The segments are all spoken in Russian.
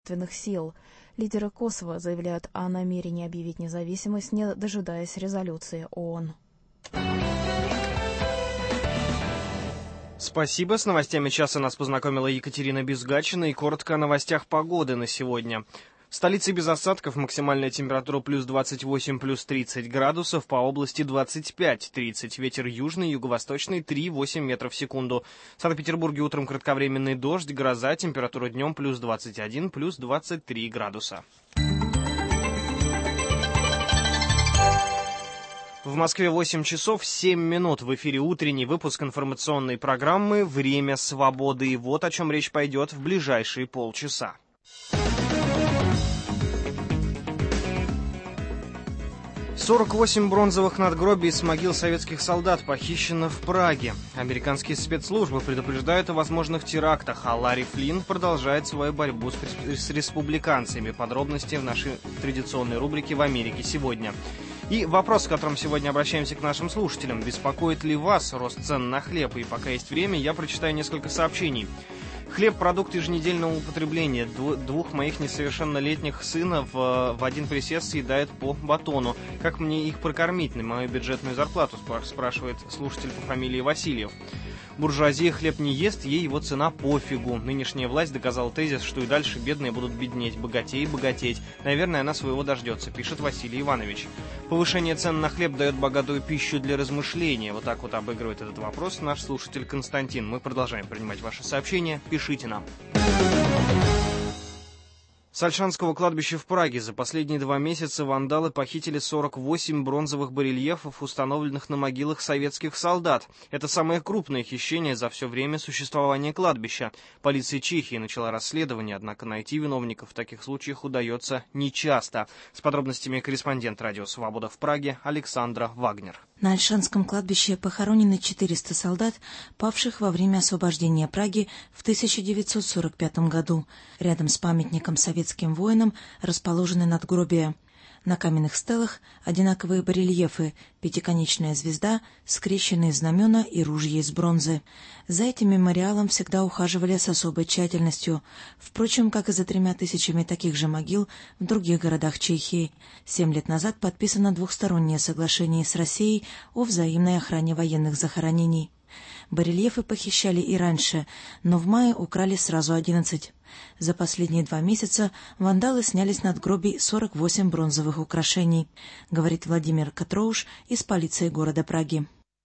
сил. Лидеры Косово заявляют о намерении объявить независимость, не дожидаясь резолюции ООН. Спасибо. С новостями часа нас познакомила Екатерина Безгачина. И коротко о новостях погоды на сегодня. В столице без осадков, максимальная температура плюс 28, плюс 30 градусов, по области 25-30. Ветер южный, юго-восточный 3,8 метров в секунду. В Санкт-Петербурге утром кратковременный дождь, гроза, температура днем плюс 21, плюс 23 градуса. В Москве 8 часов 7 минут. В эфире утренний выпуск информационной программы «Время свободы». И вот о чем речь пойдет в ближайшие полчаса. «48 бронзовых надгробий с могил советских солдат похищено в Праге. Американские спецслужбы предупреждают о возможных терактах, а Ларри Флинн продолжает свою борьбу с республиканцами. Подробности в нашей традиционной рубрике «В Америке сегодня». И вопрос, с которым сегодня обращаемся к нашим слушателям. Беспокоит ли вас рост цен на хлеб? И пока есть время, я прочитаю несколько сообщений. Хлеб – продукт еженедельного употребления. Двух моих несовершеннолетних сынов в один присест съедает по батону. Как мне их прокормить на мою бюджетную зарплату, спрашивает слушатель по фамилии Васильев. Буржуазия хлеб не ест, ей его цена пофигу. Нынешняя власть доказала тезис, что и дальше бедные будут беднеть, богатей богатеть. Наверное, она своего дождется, пишет Василий Иванович. Повышение цен на хлеб дает богатую пищу для размышления. Вот так вот обыгрывает этот вопрос наш слушатель Константин. Мы продолжаем принимать ваши сообщения. Пишите нам. С Ольшанского кладбища в Праге за последние 2 месяца вандалы похитили 48 бронзовых барельефов, установленных на могилах советских солдат. Это самое крупное хищение за все время существования кладбища. Полиция Чехии начала расследование, однако найти виновников в таких случаях удается нечасто. С подробностями корреспондент радио «Свобода» в Праге Александра Вагнер. На Ольшанском кладбище похоронены 400 солдат, павших во время освобождения Праги в 1945 году. Рядом с памятником советским воинам расположены надгробия. На каменных стелах одинаковые барельефы, пятиконечная звезда, скрещенные знамена и ружья из бронзы. За этим мемориалом всегда ухаживали с особой тщательностью, впрочем, как и за 3000 таких же могил в других городах Чехии. 7 лет назад подписано двухстороннее соглашение с Россией о взаимной охране военных захоронений. Барельефы похищали и раньше, но в мае украли сразу 11. За последние 2 месяца вандалы сняли с надгробий 48 бронзовых украшений, говорит Владимир Катроуш из полиции города Праги.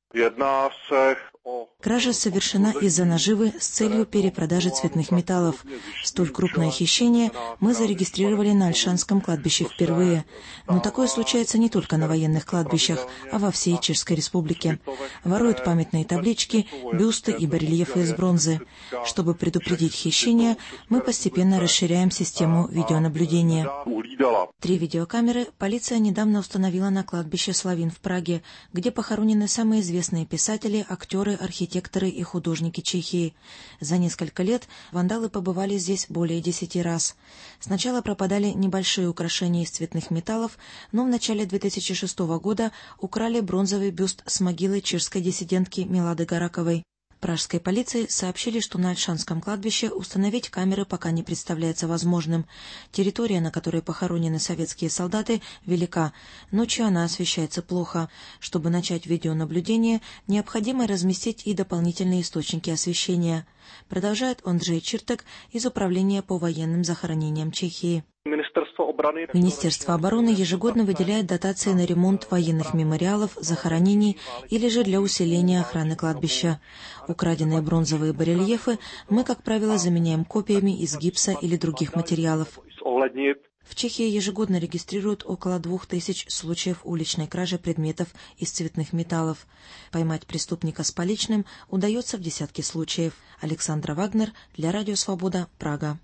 Кража совершена из-за наживы с целью перепродажи цветных металлов. Столь крупное хищение мы зарегистрировали на Ольшанском кладбище впервые. Но такое случается не только на военных кладбищах, а во всей Чешской Республике. Воруют памятные таблички, бюсты и барельефы из бронзы. Чтобы предупредить хищение, мы постепенно расширяем систему видеонаблюдения. 3 видеокамеры полиция недавно установила на кладбище Славин в Праге, где похоронены самые известные писатели, актеры, архитекторы и художники Чехии. За несколько лет вандалы побывали здесь более 10 раз. Сначала пропадали небольшие украшения из цветных металлов, но в начале 2006 года украли бронзовый бюст с могилы чешской диссидентки Милады Гараковой. Пражской полиции сообщили, что на Ольшанском кладбище установить камеры пока не представляется возможным. Территория, на которой похоронены советские солдаты, велика. Ночью она освещается плохо. Чтобы начать видеонаблюдение, необходимо разместить и дополнительные источники освещения. Продолжает Ондрей Чиртек из Управления по военным захоронениям Чехии. Министерство обороны ежегодно выделяет дотации на ремонт военных мемориалов, захоронений или же для усиления охраны кладбища. Украденные бронзовые барельефы мы, как правило, заменяем копиями из гипса или других материалов. В Чехии ежегодно регистрируют около 2000 случаев уличной кражи предметов из цветных металлов. Поймать преступника с поличным удается в десятки случаев. Александра Вагнер для Радио Свобода, Прага.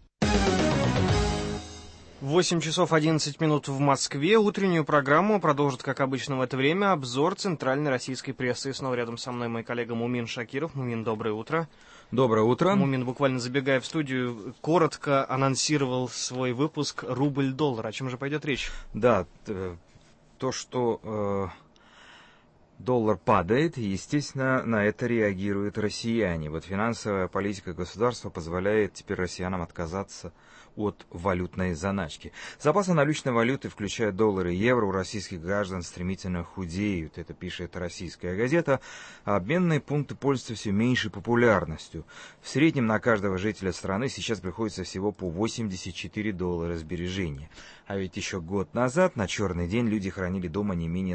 8 часов 11 минут в Москве. Утреннюю программу продолжит, как обычно, в это время обзор центральной российской прессы. И снова рядом со мной мой коллега Мумин Шакиров. Мумин, доброе утро. Доброе утро. Мумин, буквально забегая в студию, коротко анонсировал свой выпуск «Рубль-доллар». О чем же пойдет речь? Да, то, что доллар падает, естественно, на это реагируют россияне. Вот финансовая политика государства позволяет теперь россиянам отказаться от валютной заначки. Запасы наличной валюты, включая доллары и евро, у российских граждан стремительно худеют. Это пишет российская газета. А обменные пункты пользуются все меньшей популярностью. В среднем на каждого жителя страны сейчас приходится всего по $84 сбережения. А ведь еще год назад на черный день люди хранили дома не менее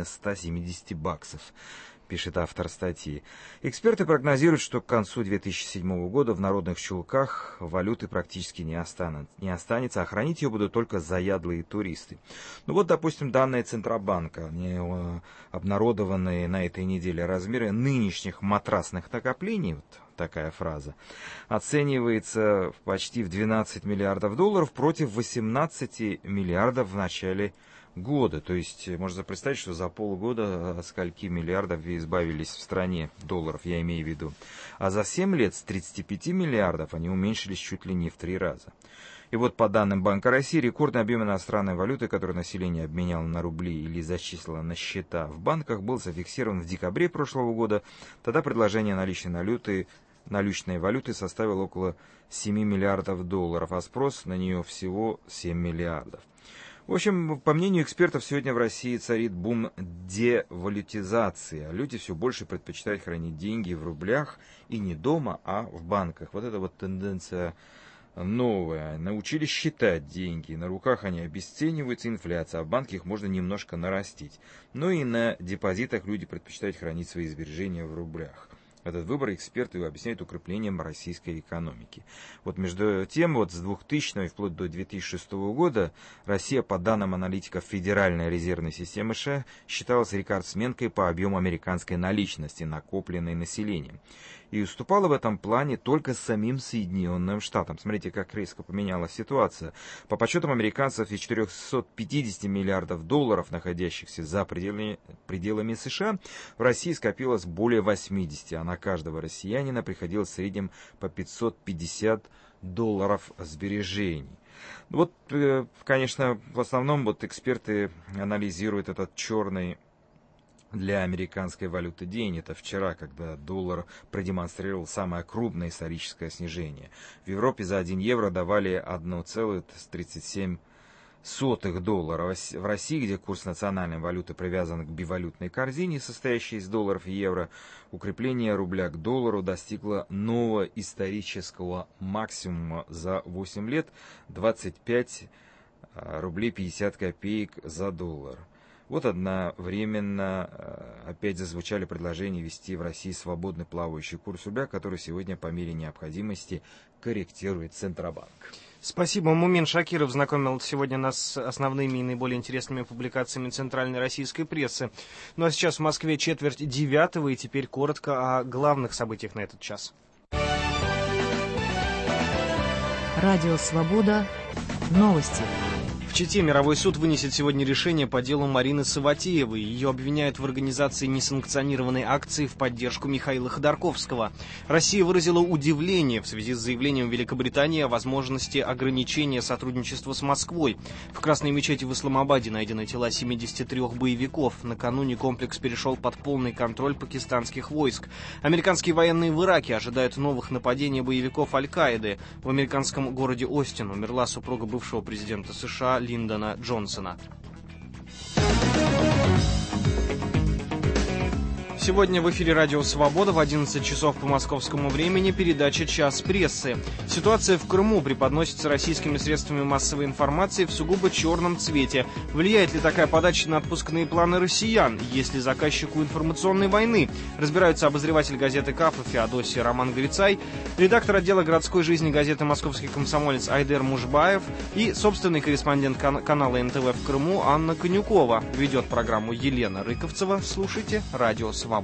$170, пишет автор статьи. Эксперты прогнозируют, что к концу 2007 года в народных чулках валюты практически не останется, а хранить ее будут только заядлые туристы. Ну вот, допустим, данные Центробанка, обнародованные на этой неделе, размеры нынешних матрасных накоплений, вот такая фраза, оценивается почти в $12 миллиардов против 18 миллиардов в начале года. То есть можно представить, что за полгода от скольки миллиардов избавились в стране, долларов я имею в виду. А за 7 лет с 35 миллиардов они уменьшились чуть ли не в 3 раза. И вот по данным Банка России, рекордный объем иностранной валюты, который население обменяло на рубли или зачислило на счета в банках, был зафиксирован в декабре прошлого года. Тогда предложение наличной валюты составило около $7 миллиардов, а спрос на нее всего 7 миллиардов. В общем, по мнению экспертов, сегодня в России царит бум девалютизации. Люди все больше предпочитают хранить деньги в рублях и не дома, а в банках. Вот эта вот тенденция новая. Научились считать деньги. На руках они обесцениваются, инфляция, а в банке их можно немножко нарастить. Но и на депозитах люди предпочитают хранить свои сбережения в рублях. Этот выбор эксперты объясняют укреплением российской экономики. Вот между тем, вот с 2000 и вплоть до 2006 года Россия, по данным аналитиков Федеральной резервной системы США, считалась рекордсменкой по объему американской наличности, накопленной населением. И уступала в этом плане только самим Соединенным Штатам. Смотрите, как резко поменялась ситуация. По подсчетам американцев, из $450 миллиардов, находящихся за пределами США, в России скопилось более 80, а на каждого россиянина приходилось в среднем по $550 сбережений. Вот, конечно, в основном вот эксперты анализируют этот черный для американской валюты день. Это вчера, когда доллар продемонстрировал самое крупное историческое снижение. В Европе за 1 евро давали 1,37 $. В России, где курс национальной валюты привязан к бивалютной корзине, состоящей из долларов и евро, укрепление рубля к доллару достигло нового исторического максимума за 8 лет — 25 рублей 50 копеек за доллар. Вот одновременно опять зазвучали предложения ввести в России свободный плавающий курс рубля, который сегодня по мере необходимости корректирует Центробанк. Спасибо. Мумин Шакиров знакомил сегодня нас с основными и наиболее интересными публикациями центральной российской прессы. Ну а сейчас в Москве 8:45, и теперь коротко о главных событиях на этот час. Радио «Свобода». Новости. В Чите мировой суд вынесет сегодня решение по делу Марины Саватеевой. Ее обвиняют в организации несанкционированной акции в поддержку Михаила Ходорковского. Россия выразила удивление в связи с заявлением Великобритании о возможности ограничения сотрудничества с Москвой. В Красной мечети в Исламабаде найдены тела 73 боевиков. Накануне комплекс перешел под полный контроль пакистанских войск. Американские военные в Ираке ожидают новых нападений боевиков Аль-Каиды. В американском городе Остин умерла супруга бывшего президента США Линдона Джонсона. Сегодня в эфире радио «Свобода» в 11 часов по московскому времени передача «Час прессы». Ситуация в Крыму преподносится российскими средствами массовой информации в сугубо черном цвете. Влияет ли такая подача на отпускные планы россиян? Есть ли заказчику информационной войны? Разбираются обозреватель газеты «Кафа» Феодосия Роман Грицай, редактор отдела городской жизни газеты «Московский комсомолец» Айдер Мужбаев и собственный корреспондент канала НТВ в Крыму Анна Конюкова. Ведет программу Елена Рыковцева. Слушайте радио «Свобода».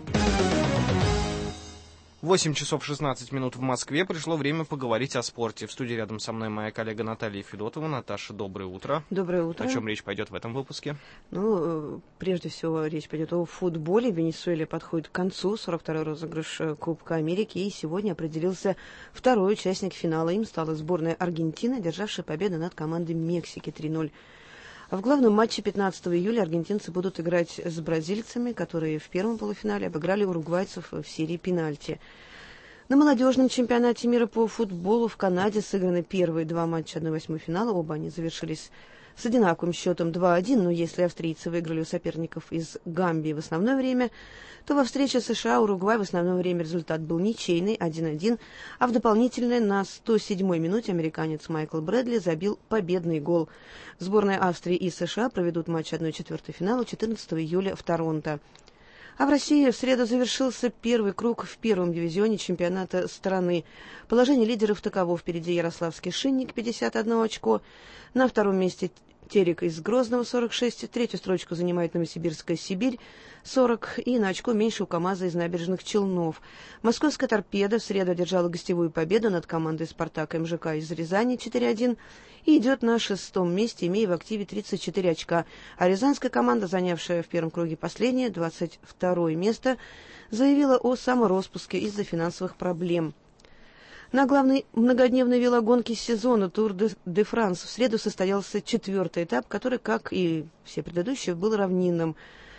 8 часов 16 минут в Москве. Пришло время поговорить о спорте. В студии рядом со мной моя коллега Наталья Федотова. Наташа, доброе утро. Доброе утро. О чем речь пойдет в этом выпуске? Прежде всего, речь пойдет о футболе. Венесуэле подходит к концу 42-й розыгрыш Кубка Америки. И сегодня определился второй участник финала. Им стала сборная Аргентины, державшая победу над командой Мексики 3-0. А в главном матче 15 июля аргентинцы будут играть с бразильцами, которые в первом полуфинале обыграли уругвайцев в серии пенальти. На молодежном чемпионате мира по футболу в Канаде сыграны первые два матча 1/8 финала. Оба они завершились с одинаковым счетом 2-1, но если австрийцы выиграли у соперников из Гамбии в основное время, то во встрече США-Уругвай в основное время результат был ничейный 1-1, а в дополнительное на 107-й минуте американец Майкл Брэдли забил победный гол. Сборная Австрии и США проведут матч 1/4 финала 14 июля в Торонто. А в России в среду завершился первый круг в первом дивизионе чемпионата страны. Положение лидеров таково: впереди Ярославский Шинник 51 очко, на втором месте Терек из Грозного 46, третью строчку занимает Новосибирская Сибирь 40 и на очко меньше у КамАЗа из Набережных Челнов. Московская Торпеда в среду одержала гостевую победу над командой Спартак МЖК из Рязани 4-1 и идет на 6-м месте, имея в активе 34 очка. А рязанская команда, занявшая в первом круге последнее, 22-е место, заявила о самороспуске из-за финансовых проблем. На главной многодневной велогонке сезона Тур де Франс в среду состоялся 4-й этап, который, как и все предыдущие, был равнинным.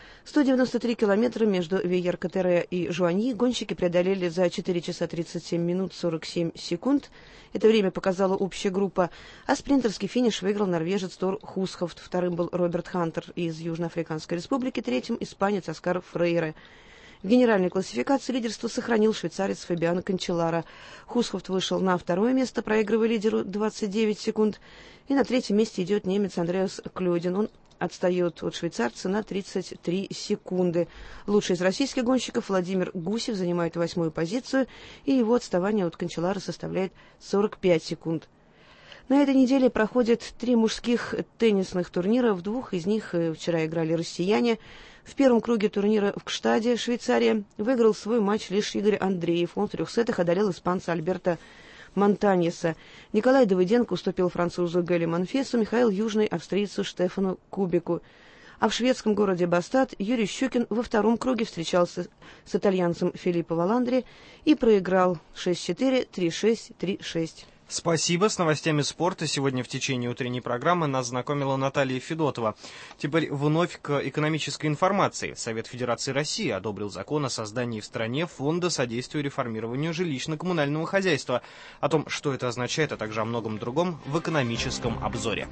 193 километра между Вейяр-Катере и Жуаньи гонщики преодолели за 4 часа 37 минут 47 секунд. Это время показала общая группа. А спринтерский финиш выиграл норвежец Тор Хусхофт. Вторым был Роберт Хантер из Южноафриканской республики, третьим испанец Оскар Фрейре. В генеральной классификации лидерство сохранил швейцарец Фабиано Канчелларо. Хусхофт вышел на второе место, проигрывая лидеру 29 секунд. И на третьем месте идет немец Андреас Клёдин. Он отстает от швейцарца на 33 секунды. Лучший из российских гонщиков Владимир Гусев занимает 8-ю позицию, и его отставание от Канчелларо составляет 45 секунд. На этой неделе проходят 3 мужских теннисных турнира. В 2 из них вчера играли россияне. В первом круге турнира в Гштаде, Швейцария, выиграл свой матч лишь Игорь Андреев. Он в 3 сетах одолел испанца Альберто Монтаньеса. Николай Давыденко уступил французу Гэлли Монфесу, Михаил Южный австрийцу Штефану Кубику. А в шведском городе Бастад Юрий Щукин во втором круге встречался с итальянцем Филиппо Валандри и проиграл 6-4, 3-6, 3-6. Спасибо. С новостями спорта сегодня в течение утренней программы нас знакомила Наталья Федотова. Теперь вновь к экономической информации. Совет Федерации России одобрил закон о создании в стране фонда содействия реформированию жилищно-коммунального хозяйства. О том, что это означает, а также о многом другом в экономическом обзоре.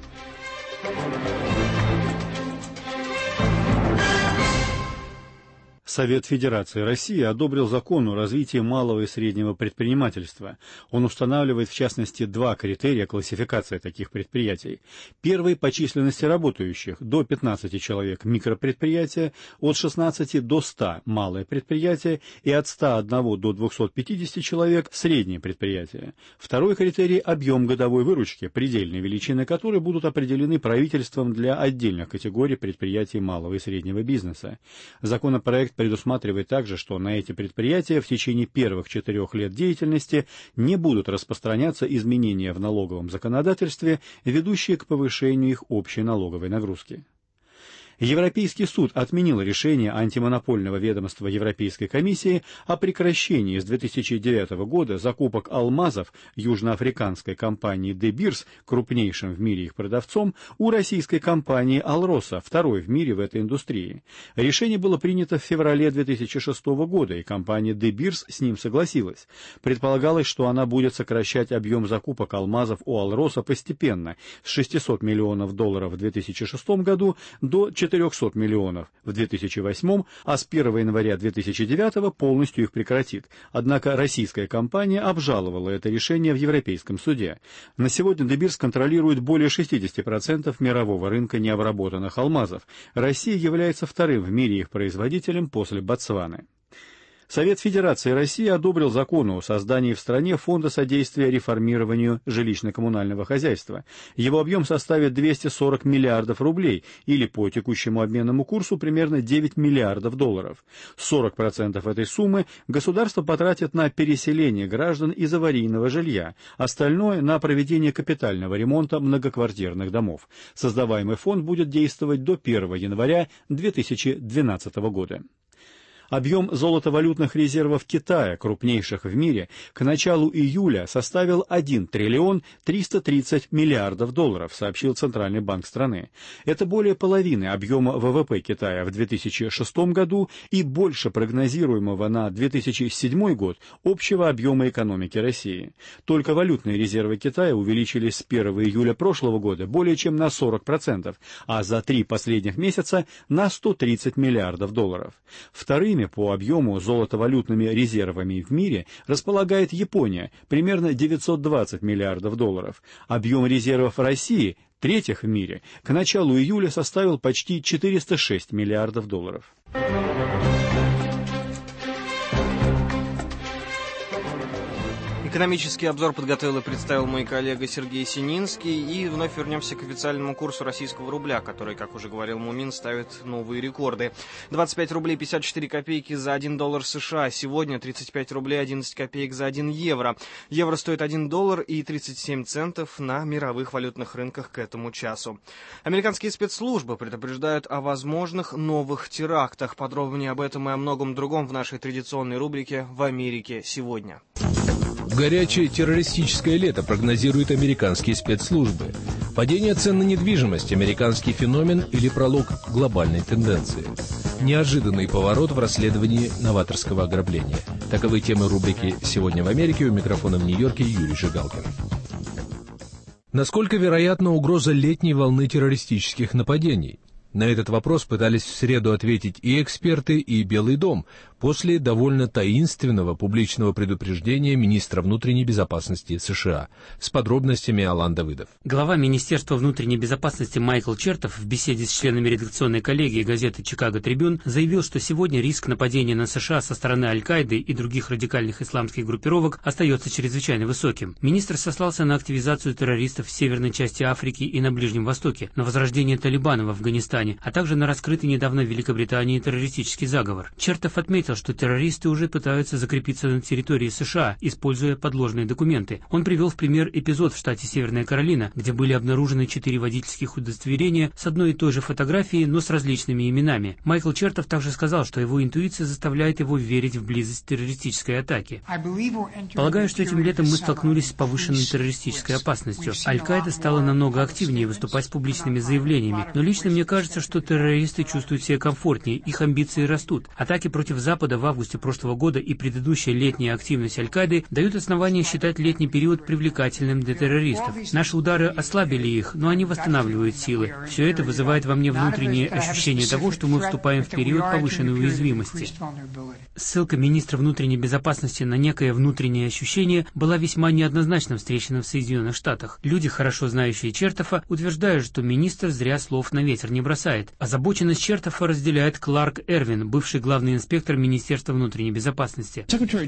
Совет Федерации России одобрил закон о развитии малого и среднего предпринимательства. Он устанавливает, в частности, 2 критерия классификации таких предприятий. Первый – по численности работающих, до 15 человек микропредприятия, от 16 до 100 малое предприятие и от 101 до 250 человек среднее предприятие. Второй критерий – объем годовой выручки, предельные величины которой будут определены правительством для отдельных категорий предприятий малого и среднего бизнеса. Законопроект предусматривает также, что на эти предприятия в течение первых 4 лет деятельности не будут распространяться изменения в налоговом законодательстве, ведущие к повышению их общей налоговой нагрузки. Европейский суд отменил решение антимонопольного ведомства Европейской комиссии о прекращении с 2009 года закупок алмазов южноафриканской компании De Beers, крупнейшим в мире их продавцом, у российской компании Alrosa, второй в мире в этой индустрии. Решение было принято в феврале 2006 года, и компания De Beers с ним согласилась. Предполагалось, что она будет сокращать объем закупок алмазов у Alrosa постепенно, с $600 миллионов в 2006 году до 400 миллионов в 2008, а с 1 января 2009 полностью их прекратит. Однако российская компания обжаловала это решение в Европейском суде. На сегодня De Beers контролирует более 60% мирового рынка необработанных алмазов. Россия является вторым в мире их производителем после Ботсваны. Совет Федерации России одобрил закон о создании в стране фонда содействия реформированию жилищно-коммунального хозяйства. Его объем составит 240 миллиардов рублей, или по текущему обменному курсу примерно 9 миллиардов долларов. 40% этой суммы государство потратит на переселение граждан из аварийного жилья, остальное на проведение капитального ремонта многоквартирных домов. Создаваемый фонд будет действовать до 1 января 2012 года. Объем золотовалютных резервов Китая, крупнейших в мире, к началу июля составил 1 триллион 330 миллиардов долларов, сообщил Центральный банк страны. Это более половины объема ВВП Китая в 2006 году и больше прогнозируемого на 2007 год общего объема экономики России. Только валютные резервы Китая увеличились с 1 июля прошлого года более чем на 40%, а за 3 последних месяца на 130 миллиардов долларов. Вторыми по объему золотовалютными резервами в мире располагает Япония, примерно 920 миллиардов долларов. Объем резервов России, третьих в мире, к началу июля составил почти 406 миллиардов долларов. Экономический обзор подготовил и представил мой коллега Сергей Сининский. И вновь вернемся к официальному курсу российского рубля, который, как уже говорил Мумин, ставит новые рекорды. 25 рублей 54 копейки за 1 доллар США. Сегодня 35 рублей 11 копеек за 1 евро. Евро стоит 1 доллар и 37 центов на мировых валютных рынках к этому часу. Американские спецслужбы предупреждают о возможных новых терактах. Подробнее об этом и о многом другом в нашей традиционной рубрике «В Америке сегодня». Горячее террористическое лето прогнозируют американские спецслужбы. Падение цен на недвижимость – американский феномен или пролог глобальной тенденции. Неожиданный поворот в расследовании новаторского ограбления. Таковы темы рубрики «Сегодня в Америке». У микрофона в Нью-Йорке Юрий Жигалкин. Насколько вероятна угроза летней волны террористических нападений? На этот вопрос пытались в среду ответить и эксперты, и Белый дом после довольно таинственного публичного предупреждения министра внутренней безопасности США. С подробностями Алан Давыдов. Глава Министерства внутренней безопасности Майкл Чертов в беседе с членами редакционной коллегии газеты «Чикаго Трибюн» заявил, что сегодня риск нападения на США со стороны Аль-Каиды и других радикальных исламских группировок остается чрезвычайно высоким. Министр сослался на активизацию террористов в северной части Африки и на Ближнем Востоке, на возрождение Талибана в Афганистане, а также на раскрытый недавно в Великобритании террористический заговор. Чертов отметил, что террористы уже пытаются закрепиться на территории США, используя подложные документы. Он привел в пример эпизод в штате Северная Каролина, где были обнаружены 4 водительских удостоверения с одной и той же фотографией, но с различными именами. Майкл Чертов также сказал, что его интуиция заставляет его верить в близость террористической атаки. Полагаю, что этим летом мы столкнулись с повышенной террористической опасностью. Аль-Каида стала намного активнее выступать с публичными заявлениями, но лично мне кажется, что террористы чувствуют себя комфортнее, их амбиции растут. Атаки против Запада в августе прошлого года и предыдущая летняя активность Аль-Каиды дают основания считать летний период привлекательным для террористов. Наши удары ослабили их, но они восстанавливают силы. Все это вызывает во мне внутреннее ощущение того, что мы вступаем в период повышенной уязвимости. Ссылка министра внутренней безопасности на некое внутреннее ощущение была весьма неоднозначно встречена в Соединенных Штатах. Люди, хорошо знающие Чертофа, утверждают, что министр зря слов на ветер не бросает. Озабоченность Чертофа разделяет Кларк Эрвин, бывший главный инспектор Министерства внутренней безопасности.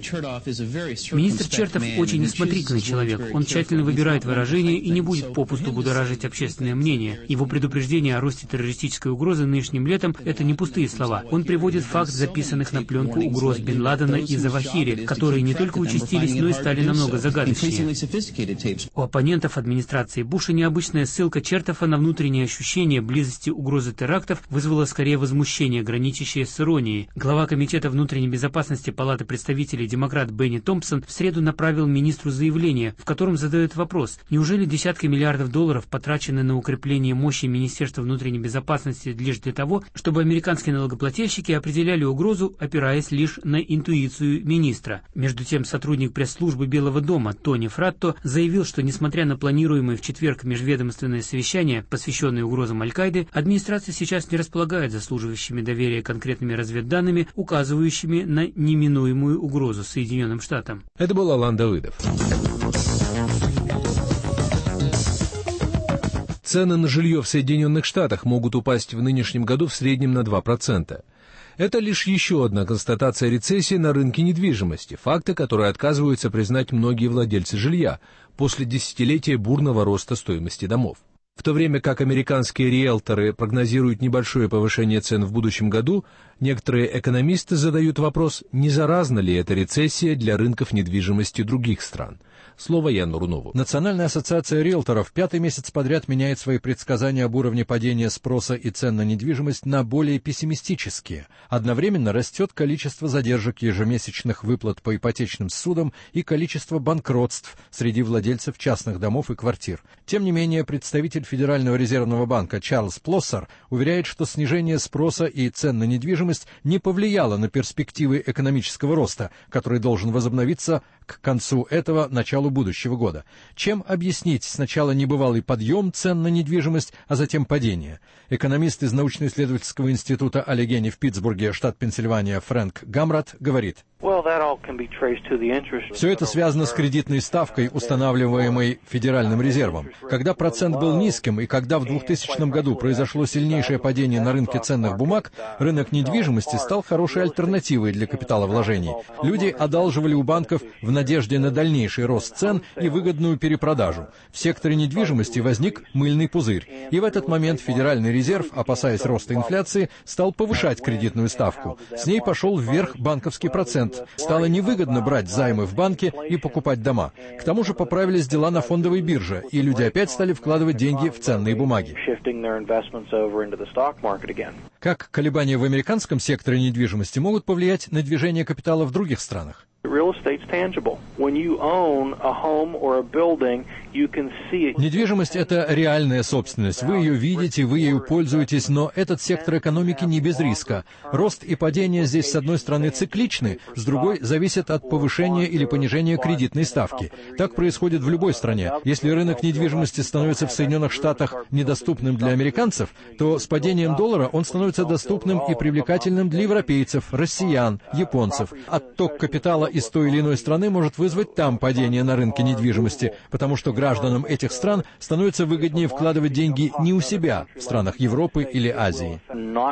Министр Чертов очень осмотрительный человек. Он тщательно выбирает выражения и не будет попусту будоражить общественное мнение. Его предупреждение о росте террористической угрозы нынешним летом – это не пустые слова. Он приводит факт записанных на пленку угроз Бен Ладена и Завахири, которые не только участились, но и стали намного загадочнее. У оппонентов администрации Буша необычная ссылка Чертофа на внутреннее ощущение близости угрозы терактов вызвала скорее возмущение, граничащее с иронией. Глава Комитета внутренней безопасности Палаты представителей демократ Бенни Томпсон в среду направил министру заявление, в котором задает вопрос: неужели десятки миллиардов долларов потрачены на укрепление мощи Министерства внутренней безопасности лишь для того, чтобы американские налогоплательщики определяли угрозу, опираясь лишь на интуицию министра? Между тем, сотрудник пресс-службы Белого дома Тони Фратто заявил, что несмотря на планируемое в четверг межведомственное совещание, посвященное угрозам Аль-Каиды, администрация сейчас не располагает заслуживающими доверия конкретными разведданными, указывающими на неминуемую угрозу Соединенным Штатам. Это был Алан Давыдов. Цены на жилье в Соединенных Штатах могут упасть в нынешнем году в среднем на 2%. Это лишь еще одна констатация рецессии на рынке недвижимости, факты, которые отказываются признать многие владельцы жилья после десятилетия бурного роста стоимости домов. В то время как американские риэлторы прогнозируют небольшое повышение цен в будущем году, некоторые экономисты задают вопрос, не заразна ли эта рецессия для рынков недвижимости других стран. Слово Яну Рунову. Национальная ассоциация риэлторов 5-й месяц подряд меняет свои предсказания об уровне падения спроса и цен на недвижимость на более пессимистические. Одновременно растет количество задержек ежемесячных выплат по ипотечным ссудам и количество банкротств среди владельцев частных домов и квартир. Тем не менее, представитель Федерального резервного банка Чарльз Плоссар уверяет, что снижение спроса и цен на недвижимость не повлияло на перспективы экономического роста, который должен возобновиться к концу этого, началу будущего года. Чем объяснить сначала небывалый подъем цен на недвижимость, а затем падение? Экономист из научно-исследовательского института Аллегени в Питтсбурге, штат Пенсильвания, Фрэнк Гамрат говорит: все это связано с кредитной ставкой, устанавливаемой Федеральным резервом. Когда процент был низким и когда в 2000 году произошло сильнейшее падение на рынке ценных бумаг, рынок недвижимости стал хорошей альтернативой для капиталовложений. Люди одалживали у банков в надежде на дальнейший рост цен и выгодную перепродажу. В секторе недвижимости возник мыльный пузырь. И в этот момент Федеральный резерв, опасаясь роста инфляции, стал повышать кредитную ставку. С ней пошел вверх банковский процент. Стало невыгодно брать займы в банке и покупать дома. К тому же поправились дела на фондовой бирже, и люди опять стали вкладывать деньги в ценные бумаги. Как колебания в американском секторе недвижимости могут повлиять на движение капитала в других странах? Недвижимость — это реальная собственность. Вы ее видите, вы ею пользуетесь, но этот сектор экономики не без риска. Рост и падение здесь, с одной стороны, цикличны, с другой — зависят от повышения или понижения кредитной ставки. Так происходит в любой стране. Если рынок недвижимости становится в Соединенных Штатах недоступным для американцев, то с падением доллара он становится доступным и привлекательным для европейцев, россиян, японцев. Отток капитала из той или иной страны может вызвать там падение на рынке недвижимости, потому что гражданам этих стран становится выгоднее вкладывать деньги не у себя, в странах Европы или Азии.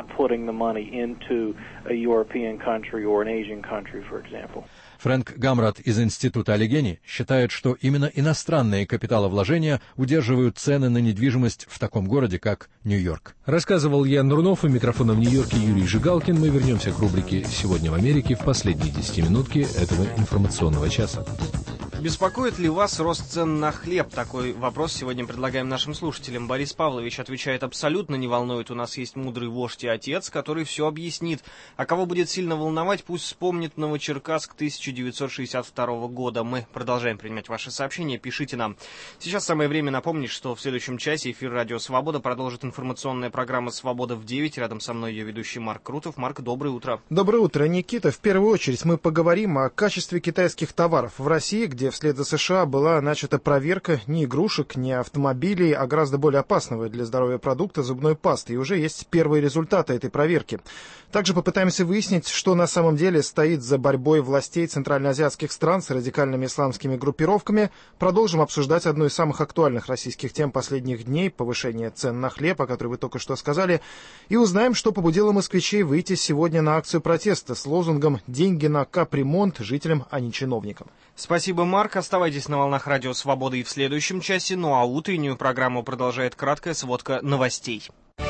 Фрэнк Гамрат из Института Аллегени считает, что именно иностранные капиталовложения удерживают цены на недвижимость в таком городе, как Нью-Йорк. Рассказывал Ян Рунов, у микрофона в Нью-Йорке Юрий Жигалкин. Мы вернемся к рубрике «Сегодня в Америке» в последние 10 минутки этого информационного часа. Беспокоит ли вас рост цен на хлеб? Такой вопрос сегодня предлагаем нашим слушателям. Борис Павлович отвечает: абсолютно не волнует. У нас есть мудрый вождь и отец, который все объяснит. А кого будет сильно волновать, пусть вспомнит Новочеркасск 1962 года. Мы продолжаем принимать ваши сообщения. Пишите нам. Сейчас самое время напомнить, что в следующем часе эфир «Радио Свобода» продолжит информационная программа «Свобода в 9». Рядом со мной ее ведущий Марк Крутов. Марк, доброе утро. Доброе утро, Никита. В первую очередь мы поговорим о качестве китайских товаров в России, где вслед за США была начата проверка не игрушек, не автомобилей, а гораздо более опасного для здоровья продукта — зубной пасты. И уже есть первые результаты этой проверки. Также попытаемся выяснить, что на самом деле стоит за борьбой властей центральноазиатских стран с радикальными исламскими группировками. Продолжим обсуждать одну из самых актуальных российских тем последних дней — повышение цен на хлеб, о которой вы только что сказали. И узнаем, что побудило москвичей выйти сегодня на акцию протеста с лозунгом «Деньги на капремонт жителям, а не чиновникам». Спасибо, Марк. Оставайтесь на волнах «Радио Свобода» и в следующем часе. Ну а утреннюю программу продолжает краткая сводка новостей.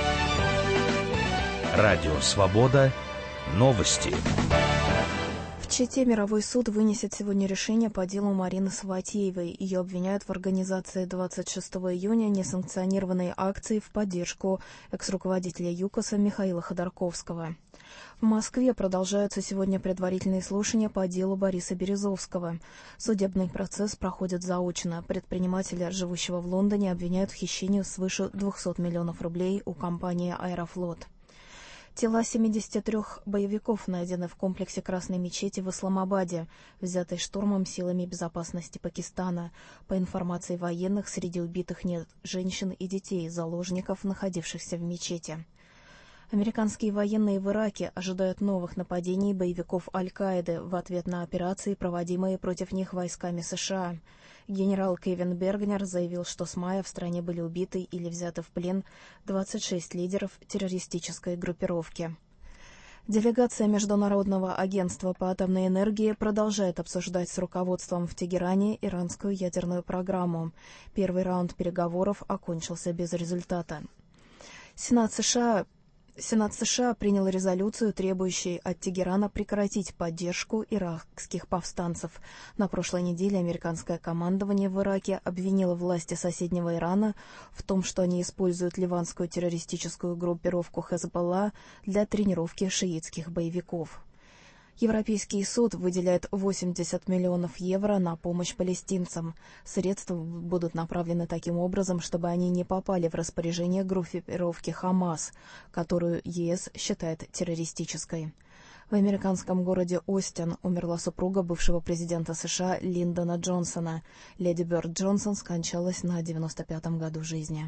Радио Свобода. Новости. В Чите мировой суд вынесет сегодня решение по делу Марины Саватеевой. Ее обвиняют в организации 26 июня несанкционированной акции в поддержку экс-руководителя ЮКОСа Михаила Ходорковского. В Москве продолжаются сегодня предварительные слушания по делу Бориса Березовского. Судебный процесс проходит заочно. Предпринимателя, живущего в Лондоне, обвиняют в хищении свыше 200 миллионов рублей у компании «Аэрофлот». Тела 73 боевиков найдены в комплексе Красной мечети в Исламабаде, взятой штурмом силами безопасности Пакистана. По информации военных, среди убитых нет женщин и детей, заложников, находившихся в мечети. Американские военные в Ираке ожидают новых нападений боевиков Аль-Каиды в ответ на операции, проводимые против них войсками США. Генерал Кевин Бергнер заявил, что с мая в стране были убиты или взяты в плен 26 лидеров террористической группировки. Делегация Международного агентства по атомной энергии продолжает обсуждать с руководством в Тегеране иранскую ядерную программу. Первый раунд переговоров окончился без результата. Сенат США Сенат США принял резолюцию, требующую от Тегерана прекратить поддержку иракских повстанцев. На прошлой неделе американское командование в Ираке обвинило власти соседнего Ирана в том, что они используют ливанскую террористическую группировку Хезболла для тренировки шиитских боевиков. Европейский суд выделяет 80 миллионов евро на помощь палестинцам. Средства будут направлены таким образом, чтобы они не попали в распоряжение группировки «Хамас», которую ЕС считает террористической. В американском городе Остин умерла супруга бывшего президента США Линдона Джонсона. Леди Бёрд Джонсон скончалась на 95-м году жизни.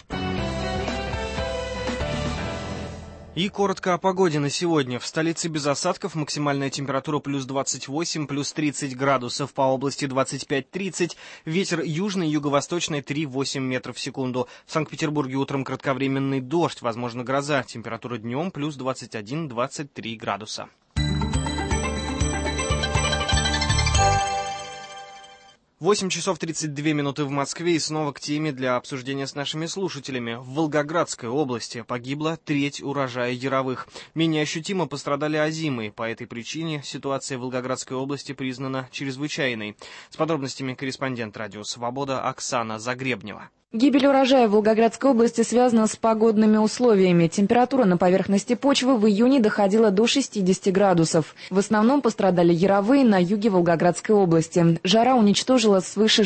И коротко о погоде на сегодня. В столице без осадков, максимальная температура плюс 28, плюс 30 градусов, по области 25-30, ветер южный, юго-восточный 3-8 метров в секунду. В Санкт-Петербурге утром кратковременный дождь, возможно гроза, температура днем плюс 21-23 градуса. 8 часов 32 минуты в Москве, и снова к теме для обсуждения с нашими слушателями. В Волгоградской области погибла треть урожая яровых. Менее ощутимо пострадали озимые. По этой причине ситуация в Волгоградской области признана чрезвычайной. С подробностями корреспондент «Радио Свобода» Оксана Загребнева. Гибель урожая в Волгоградской области связана с погодными условиями. Температура на поверхности почвы в июне доходила до 60 градусов. В основном пострадали яровые на юге Волгоградской области. Жара уничтожила свыше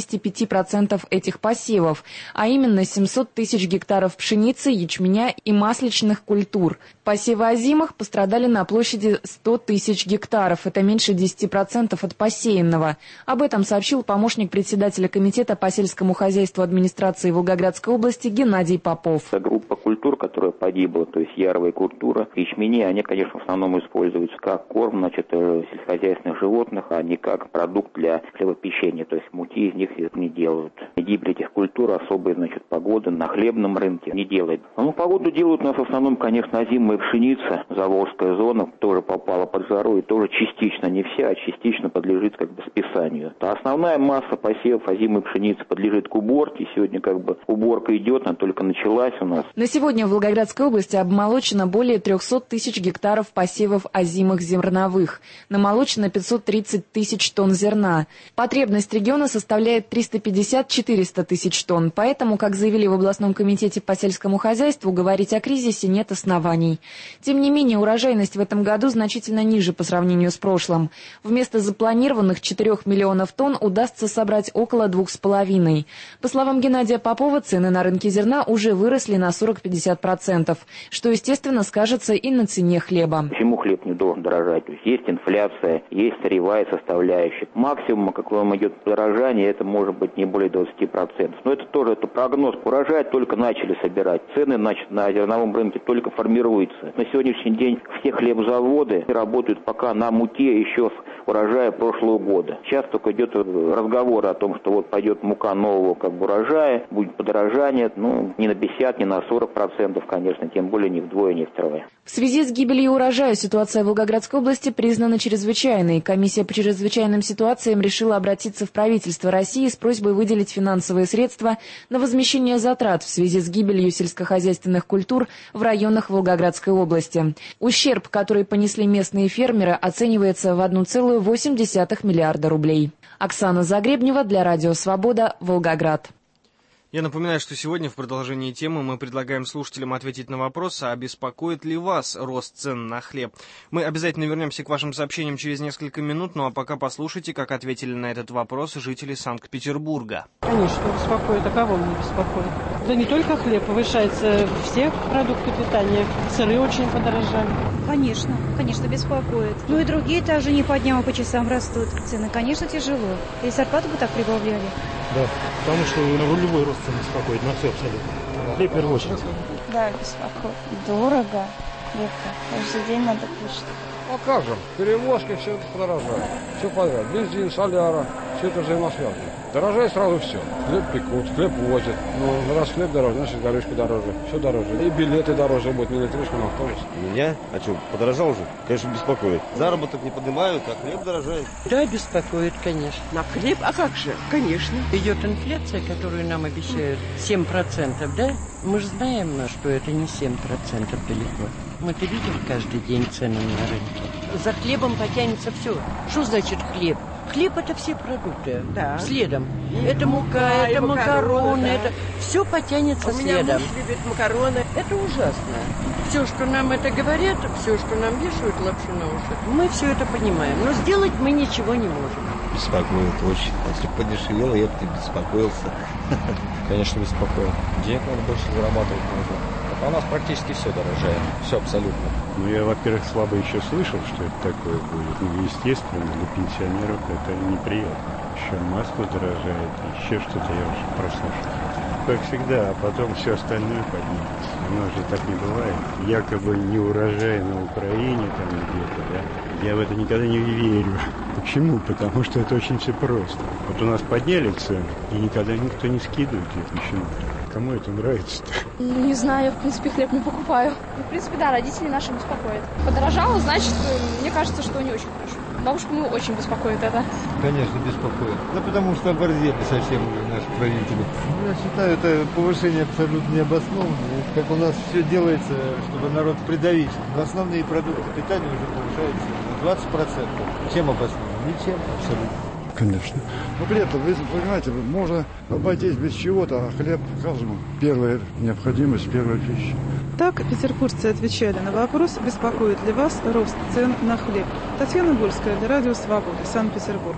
65% этих посевов, а именно 700 тысяч гектаров пшеницы, ячменя и масличных культур. Посевы озимых пострадали на площади 100 тысяч гектаров. Это меньше 10% от посеянного. Об этом сообщил помощник председателя комитета по сельскому хозяйству администрации Волгоградской области Геннадий Попов. Группа культур, которая погибла, то есть яровая культура, ячмени, они, конечно, в основном используются как корм, сельскохозяйственных животных, а не как продукт для хлебопечения, то есть муки из них не делают. Гибель этих культур особой, погода на хлебном рынке не делает. Погоду делают у нас в основном, конечно, озимая пшеница, Заволжская зона тоже попала под жару и тоже частично, не вся, а частично подлежит списанию. А основная масса посевов озимой пшеницы подлежит к уборке. Сегодня уборка идет, она только началась у нас. На сегодня в Волгоградской области обмолочено более 300 тысяч гектаров посевов озимых зерновых. Намолочено 530 тысяч тонн зерна. Потребность региона составляет 350-400 тысяч тонн. Поэтому, как заявили в областном комитете по сельскому хозяйству, говорить о кризисе нет оснований. Тем не менее, урожайность в этом году значительно ниже по сравнению с прошлым. Вместо запланированных 4 миллионов тонн удастся собрать около 2,5. По словам Геннадия Попова, цены на рынке зерна уже выросли на 40-50%, что, естественно, скажется и на цене хлеба. Почему хлеб не должен дорожать? То есть инфляция, есть сырьевая составляющая. Максимум, какое идет дорожание, это может быть не более 20%. Но это тоже прогноз. Урожай только начали собирать. Цены на зерновом рынке только формируются. На сегодняшний день все хлебозаводы работают пока на муке еще с урожая прошлого года. Сейчас только идет разговор о том, что пойдет мука нового урожая, будет подорожание, не на 50, не на 40%, конечно, тем более не вдвое, не втрое. В связи с гибелью урожая ситуация в Волгоградской области признана чрезвычайной. Комиссия по чрезвычайным ситуациям решила обратиться в правительство России с просьбой выделить финансовые средства на возмещение затрат в связи с гибелью сельскохозяйственных культур в районах Волгоградской области. Ущерб, который понесли местные фермеры, оценивается в 1,8 миллиарда рублей. Оксана Загребнева для Радио Свобода, Волгоград. Я напоминаю, что сегодня в продолжении темы мы предлагаем слушателям ответить на вопрос, а беспокоит ли вас рост цен на хлеб. Мы обязательно вернемся к вашим сообщениям через несколько минут, а пока послушайте, как ответили на этот вопрос жители Санкт-Петербурга. Конечно, беспокоит. А кого не беспокоит? Да не только хлеб, повышаются все продукты питания. Сыры очень подорожали. Конечно, беспокоит. И другие также не по дням, а по часам растут. Цены, конечно, тяжело. И зарплату бы так прибавляли. Да, потому что любой рост цен беспокоит, на все абсолютно. Хлеб в первую очередь. Да, беспокоит. Дорого, хлеб-то. Каждый день надо кушать. А как же, перевозки все подорожают. Все подряд. Бензин, соляра, Все это взаимосвязано. Дорожает сразу все. Хлеб пекут, хлеб возят. Ну, раз хлеб дороже, значит, горючка дороже. Все дороже. И билеты дороже будут на электричку, на автобус. Меня? А что, подорожал уже? Конечно, беспокоит. Заработок не поднимают, а хлеб дорожает. Да, беспокоит, конечно. На хлеб? А как же? Конечно. Идет инфляция, которую нам обещают 7%, да? Мы же знаем, что это не 7% далеко. Мы-то видим каждый день цены на рынке. За хлебом потянется все. Что значит хлеб? Хлеб – это все продукты. Да. Следом. Это мука, это макароны, да. Это все потянется следом. У меня муж любит макароны. Это ужасно. Все, что нам это говорят, все, что нам вешают лапшу на уши, мы все это понимаем. Но сделать мы ничего не можем. Беспокоит очень. Если бы подешевело, я бы беспокоился. Конечно, беспокоит. Денег надо больше зарабатывать нужно. А у нас практически все дорожает. Все абсолютно. Ну, я, во-первых, слабо еще слышал, что это такое будет. Ну, естественно, для пенсионеров это неприятно. Еще масло дорожает, еще что-то я уже прослушал. Как всегда, а потом все остальное поднимется. У нас же так не бывает. Якобы не урожай на Украине там где-то, да? Я в это никогда не верю. Почему? Потому что это очень все просто. Вот у нас подняли цены, и никогда никто не скидывает их почему-то. Кому это нравится-то? Ну, не знаю, я, в принципе, хлеб не покупаю. Ну, в принципе, да, родители наши беспокоят. Подорожало, значит, мне кажется, что не очень хорошо. Бабушку мы очень беспокоит это. Конечно, беспокоит. Да потому что оборзели совсем уже наши правители. Я считаю, это повышение абсолютно необоснованное. Как у нас все делается, чтобы народ придавить. Но основные продукты питания уже повышаются на 20%. Чем обосновано? Ничем абсолютно. Конечно. Ну, хлеб-то, вы понимаете, можно обойтись без чего-то, а хлеб каждому первая необходимость, первая пища. Так петербуржцы отвечали на вопрос, беспокоит ли вас рост цен на хлеб. Татьяна Гульская для Радио Свобода, Санкт-Петербург.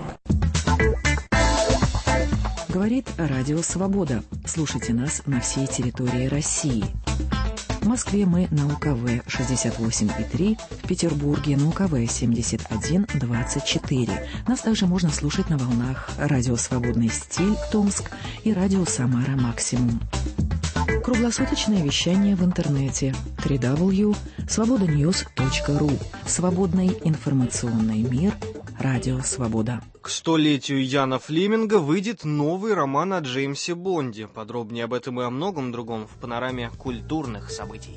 Говорит Радио Свобода. Слушайте нас на всей территории России. В Москве мы на УКВ 68,3, в Петербурге на УКВ 71,24. Нас также можно слушать на волнах Радио Свободный стиль Томск и Радио Самара Максимум. Круглосуточное вещание в интернете www.svobodanews.ru. Свободный информационный мир. Радио Свобода. К 100-летию Яна Флеминга выйдет новый роман о Джеймсе Бонде. Подробнее об этом и о многом другом в панораме культурных событий.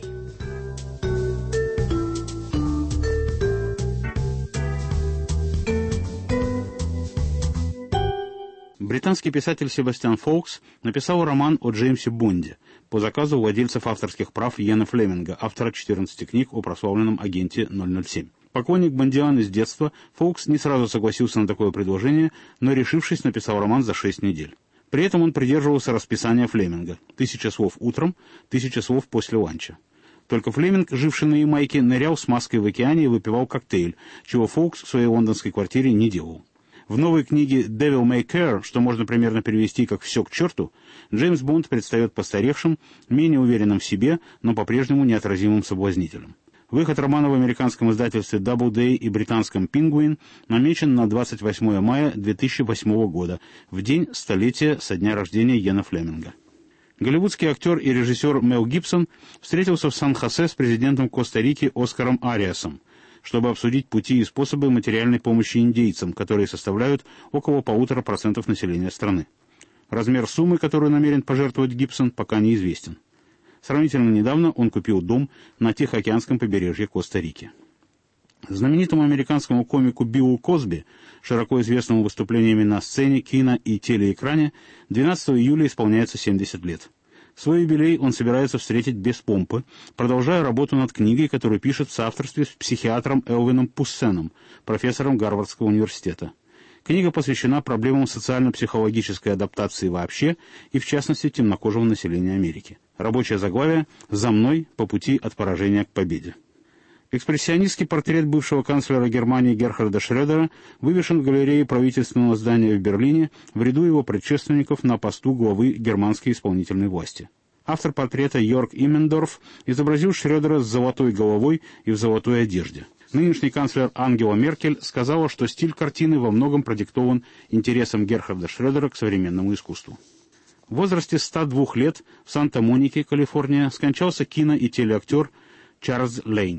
Британский писатель Себастьян Фоукс написал роман о Джеймсе Бонде по заказу владельцев авторских прав Яна Флеминга, автора 14 книг о прославленном агенте 007. Поклонник бондианы с детства, Фоукс не сразу согласился на такое предложение, но, решившись, написал роман за 6 недель. При этом он придерживался расписания Флеминга – 1000 слов утром, 1000 слов после ланча. Только Флеминг, живший на Ямайке, нырял с маской в океане и выпивал коктейль, чего Фоукс в своей лондонской квартире не делал. В новой книге «Devil May Care», что можно примерно перевести как «все к черту», Джеймс Бонд предстает постаревшим, менее уверенным в себе, но по-прежнему неотразимым соблазнителем. Выход романа в американском издательстве Doubleday и британском Penguin намечен на 28 мая 2008 года, в день столетия со дня рождения Яна Флеминга. Голливудский актер и режиссер Мел Гибсон встретился в Сан-Хосе с президентом Коста-Рики Оскаром Ариасом, чтобы обсудить пути и способы материальной помощи индейцам, которые составляют около 1,5% населения страны. Размер суммы, которую намерен пожертвовать Гибсон, пока неизвестен. Сравнительно недавно он купил дом на Тихоокеанском побережье Коста-Рики. Знаменитому американскому комику Биллу Косби, широко известному выступлениями на сцене, кино и телеэкране, 12 июля исполняется 70 лет. Свой юбилей он собирается встретить без помпы, продолжая работу над книгой, которую пишет в соавторстве с психиатром Элвином Пуссеном, профессором Гарвардского университета. Книга посвящена проблемам социально-психологической адаптации вообще и, в частности, темнокожего населения Америки. Рабочее заглавие «За мной по пути от поражения к победе». Экспрессионистский портрет бывшего канцлера Германии Герхарда Шрёдера вывешен в галерее правительственного здания в Берлине в ряду его предшественников на посту главы германской исполнительной власти. Автор портрета Йорг Иммендорф изобразил Шрёдера с золотой головой и в золотой одежде. Нынешний канцлер Ангела Меркель сказала, что стиль картины во многом продиктован интересом Герхарда Шрёдера к современному искусству. В возрасте 102 лет в Санта-Монике, Калифорния, скончался кино- и телеактер Чарльз Лейн.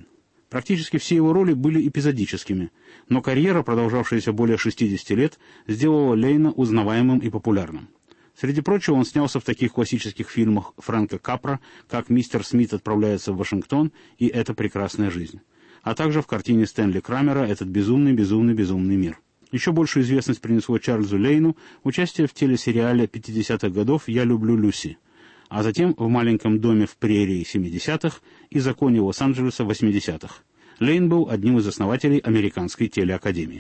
Практически все его роли были эпизодическими, но карьера, продолжавшаяся более 60 лет, сделала Лейна узнаваемым и популярным. Среди прочего, он снялся в таких классических фильмах Фрэнка Капра, как «Мистер Смит отправляется в Вашингтон» и «Это прекрасная жизнь», а также в картине Стэнли Крамера «Этот безумный, безумный, безумный мир». Еще большую известность принесло Чарльзу Лейну участие в телесериале 50-х годов «Я люблю Люси», а затем в «Маленьком доме в прерии» 70-х и «Законе Лос-Анджелеса» 80-х. Лейн был одним из основателей Американской телеакадемии.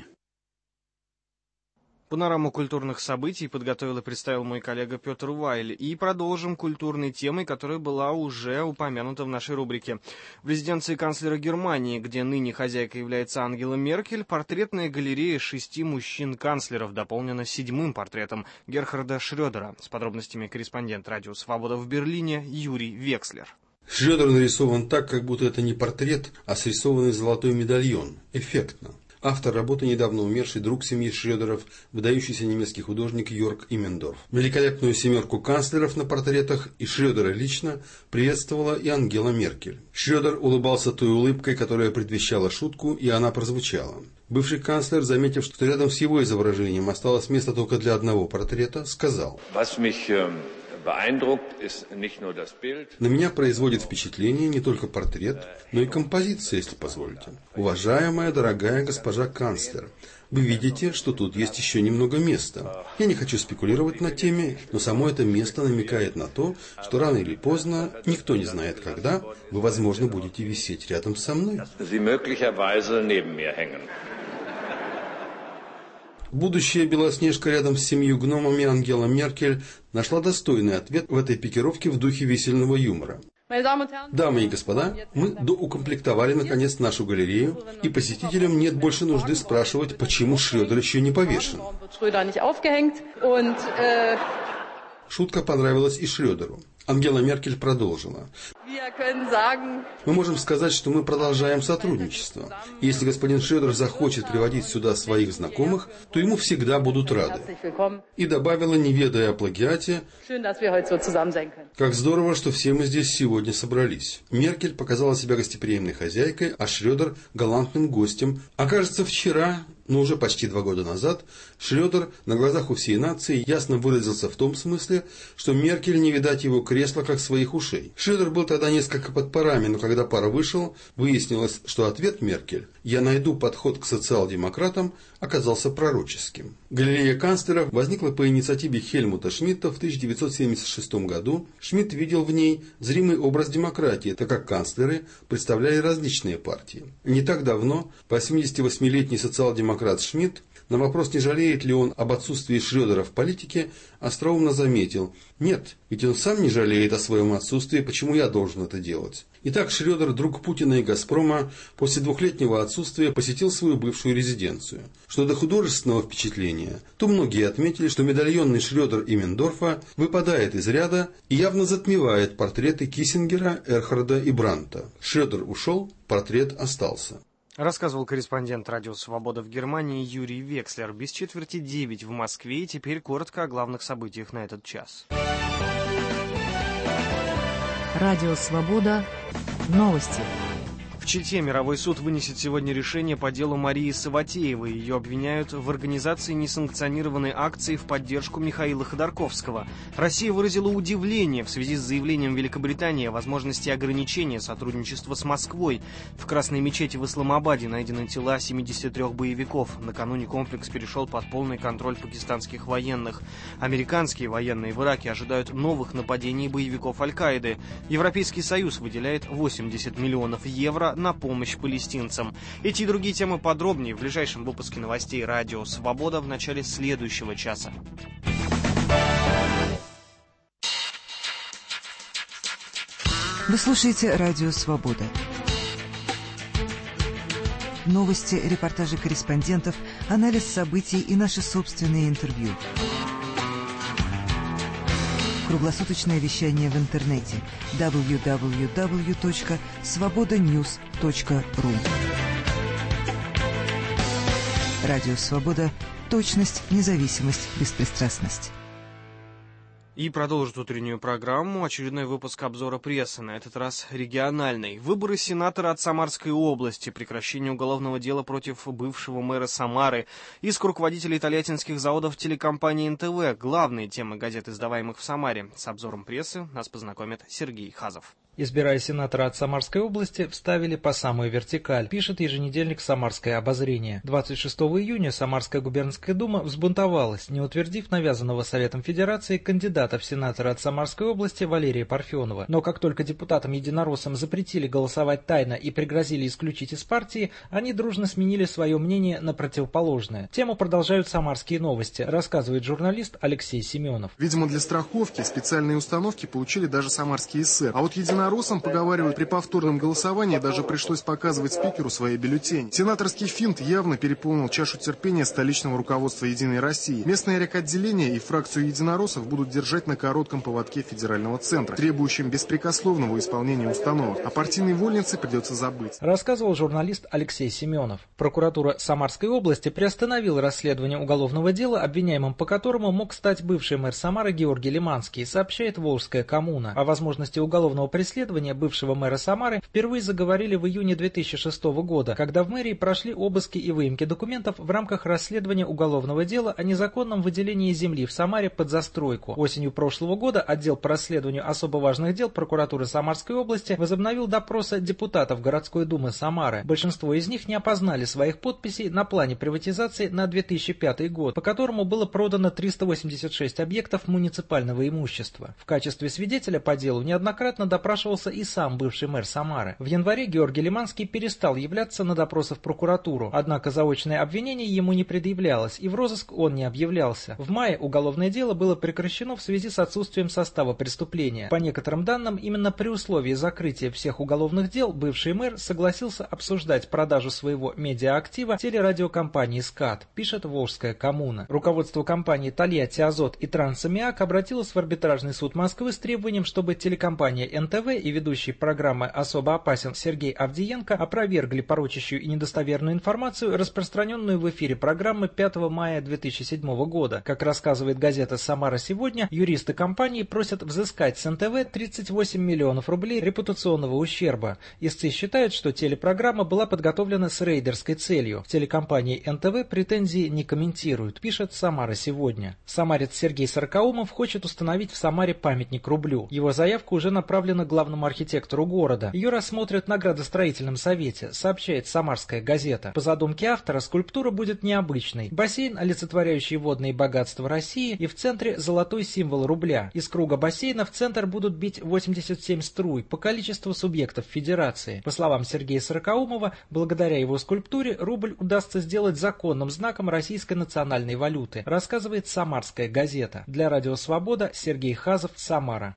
Панораму культурных событий подготовил и представил мой коллега Петр Вайль. И продолжим культурной темой, которая была уже упомянута в нашей рубрике. В резиденции канцлера Германии, где ныне хозяйка является Ангела Меркель, портретная галерея 6 мужчин-канцлеров дополнена 7-м портретом Герхарда Шрёдера. С подробностями корреспондент «Радио Свобода» в Берлине Юрий Векслер. Шрёдер нарисован так, как будто это не портрет, а срисованный золотой медальон. Эффектно. Автор работы недавно умерший друг семьи Шрёдеров, выдающийся немецкий художник Йорг Иммендорф. Великолепную 7 канцлеров на портретах и Шрёдера лично приветствовала и Ангела Меркель. Шрёдер улыбался той улыбкой, которая предвещала шутку, и она прозвучала. Бывший канцлер, заметив, что рядом с его изображением осталось место только для одного портрета, сказал: «На меня производит впечатление не только портрет, но и композиция, если позволите. Уважаемая, дорогая госпожа канцлер, вы видите, что тут есть еще немного места. Я не хочу спекулировать на теме, но само это место намекает на то, что рано или поздно, никто не знает когда, вы, возможно, будете висеть рядом со мной». Будущая Белоснежка рядом с 7 гномами Ангела Меркель нашла достойный ответ в этой пикировке в духе весельного юмора. Дамы и господа, мы доукомплектовали наконец нашу галерею, и посетителям нет больше нужды спрашивать, почему Шрёдер еще не повешен. Шутка понравилась и Шрёдеру. Ангела Меркель продолжила: «Мы можем сказать, что мы продолжаем сотрудничество. Если господин Шрёдер захочет приводить сюда своих знакомых, то ему всегда будут рады». И добавила, не ведая о плагиате: «Как здорово, что все мы здесь сегодня собрались». Меркель показала себя гостеприимной хозяйкой, а Шрёдер – галантным гостем. А кажется, вчера, но уже почти 2 года назад, Шрёдер на глазах у всей нации ясно выразился в том смысле, что Меркель не видать его кресла как своих ушей. Шрёдер был тогда несколько под парами, но когда пар вышел, выяснилось, что ответ Меркель «Я найду подход к социал-демократам» оказался пророческим. Галерея канцлеров возникла по инициативе Хельмута Шмидта в 1976 году. Шмидт видел в ней зримый образ демократии, так как канцлеры представляли различные партии. Не так давно 88-летний социал-демократ Шмидт на вопрос, не жалеет ли он об отсутствии Шрёдера в политике, остроумно заметил: «Нет, ведь он сам не жалеет о своем отсутствии, почему я должен это делать?» Итак, Шрёдер, друг Путина и «Газпрома», после 2-летнего отсутствия посетил свою бывшую резиденцию. Что до художественного впечатления, то многие отметили, что медальонный Шрёдер Иммендорфа выпадает из ряда и явно затмевает портреты Киссингера, Эрхарда и Брандта. Шрёдер ушел, портрет остался. Рассказывал корреспондент «Радио Свобода» в Германии Юрий Векслер. Без 8:45 в Москве. И теперь коротко о главных событиях на этот час. Радио Свобода. Новости. В Чите мировой суд вынесет сегодня решение по делу Марии Саватеевой. Ее обвиняют в организации несанкционированной акции в поддержку Михаила Ходорковского. Россия выразила удивление в связи с заявлением Великобритании о возможности ограничения сотрудничества с Москвой. В Красной мечети в Исламабаде найдены тела 73 боевиков. Накануне комплекс перешел под полный контроль пакистанских военных. Американские военные в Ираке ожидают новых нападений боевиков Аль-Каиды. Европейский Союз выделяет 80 миллионов евро на помощь палестинцам. Эти и другие темы подробнее в ближайшем выпуске новостей «Радио Свобода» в начале следующего часа. Вы слушаете «Радио Свобода». Новости, репортажи корреспондентов, анализ событий и наши собственные интервью. Круглосуточное вещание в интернете www.svobodanews.ru. Радио Свобода. Точность, независимость, беспристрастность. И продолжит утреннюю программу очередной выпуск обзора прессы, на этот раз региональный. Выборы сенатора от Самарской области, прекращение уголовного дела против бывшего мэра Самары, иск руководителей тольяттинских заводов телекомпании НТВ. Главные темы газет, издаваемых в Самаре. С обзором прессы нас познакомит Сергей Хазов. Избирая сенатора от Самарской области, вставили по самую вертикаль, пишет еженедельник «Самарское обозрение». 26 июня Самарская губернская дума взбунтовалась, не утвердив навязанного Советом Федерации кандидата в сенатора от Самарской области Валерия Парфенова. Но как только депутатам-единороссам запретили голосовать тайно и пригрозили исключить из партии, они дружно сменили свое мнение на противоположное. Тему продолжают «Самарские новости», рассказывает журналист Алексей Семенов. Видимо, для страховки специальные установки получили даже самарские эсер. А вот единороссам, поговаривают, при повторном голосовании даже пришлось показывать спикеру свои бюллетени. Сенаторский финт явно переполнил чашу терпения столичного руководства «Единой России». Местное рекотделение и фракцию единороссов будут держать на коротком поводке федерального центра, требующим беспрекословного исполнения установок. А партийной вольнице придется забыть. Рассказывал журналист Алексей Семенов. Прокуратура Самарской области приостановила расследование уголовного дела, обвиняемым по которому мог стать бывший мэр Самары Георгий Лиманский, сообщает Волжская коммуна. О возможности уголовного преследования бывшего мэра Самары впервые заговорили в июне 2006 года, когда в мэрии прошли обыски и выемки документов в рамках расследования уголовного дела о незаконном выделении земли в Самаре под застройку. Осенью прошлого года отдел по расследованию особо важных дел прокуратуры Самарской области возобновил допросы депутатов городской думы Самары. Большинство из них не опознали своих подписей на плане приватизации на 2005 год, по которому было продано 386 объектов муниципального имущества. В качестве свидетеля по делу неоднократно допрашивался и сам бывший мэр Самары. В январе Георгий Лиманский перестал являться на допросы в прокуратуру, однако заочное обвинение ему не предъявлялось, и в розыск он не объявлялся. В мае уголовное дело было прекращено в связи с отсутствием состава преступления. По некоторым данным, именно при условии закрытия всех уголовных дел бывший мэр согласился обсуждать продажу своего медиаактива телерадиокомпании «СКАТ», пишет Волжская коммуна. Руководство компании «Тольятти Азот» и «Трансаммиак» обратилось в арбитражный суд Москвы с требованием, чтобы телекомпания НТВ и ведущий программы «Особо опасен» Сергей Авдиенко опровергли порочащую и недостоверную информацию, распространенную в эфире программы 5 мая 2007 года. Как рассказывает газета «Самара сегодня», юристы компании просят взыскать с НТВ 38 миллионов рублей репутационного ущерба. Истцы считают, что телепрограмма была подготовлена с рейдерской целью. В телекомпании НТВ претензии не комментируют, пишет «Самара сегодня». Самарец Сергей Сорокаумов хочет установить в Самаре памятник рублю. Его заявка уже направлена главному архитектору города. Ее рассмотрят на градостроительном совете, сообщает «Самарская газета». По задумке автора, скульптура будет необычной. Бассейн, олицетворяющий водные богатства России, и в центре золотой символ рубля. Из круга бассейна в центр будут бить 87 струй по количеству субъектов федерации. По словам Сергея Сорокаумова, благодаря его скульптуре рубль удастся сделать законным знаком российской национальной валюты, рассказывает «Самарская газета». Для Радио Свобода Сергей Хазов, Самара.